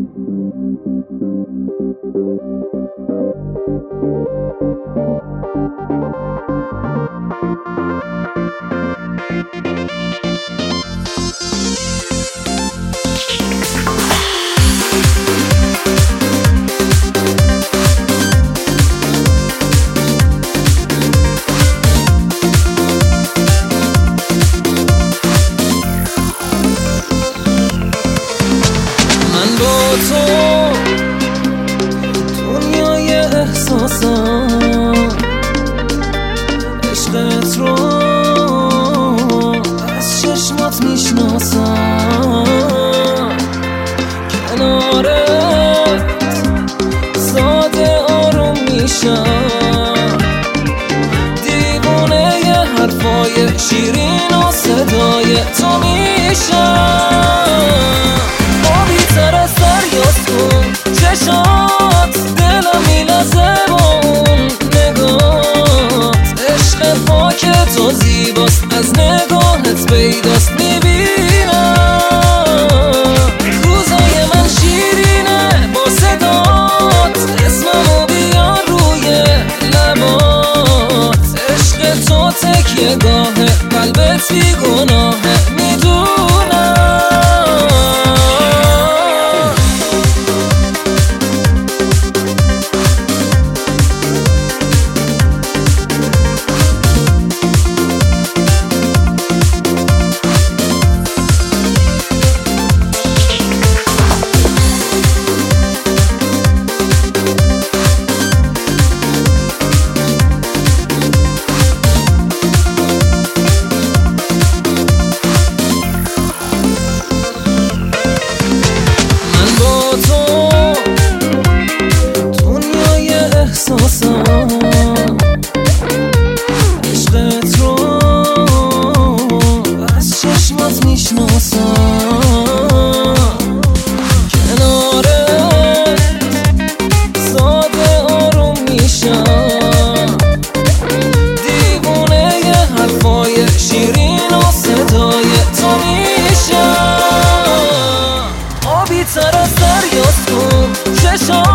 تو دنیای احساسم عشقت رو از چشمات میشناسم، کنارت ساده آروم میشم، دیوونه ی حرفای شیرین و صدای تو میشم. بیتر از دریاست کن چشات، دلم میلرزه با اون نگات، عشق پاک تو زیباست از نگاهت پیداست، میبینم روزای من شیرینه با صدات، اسممو بیار روی لبات، عشق تو تکیه گاهه قلبت بی گناهه میدونم. عشقت رو از چشمات میشناسم، کنارت ساده آروم میشم، دیوونه ی حرفای شیرین و صدای تو میشم. آبی تر از دریاست کن چشم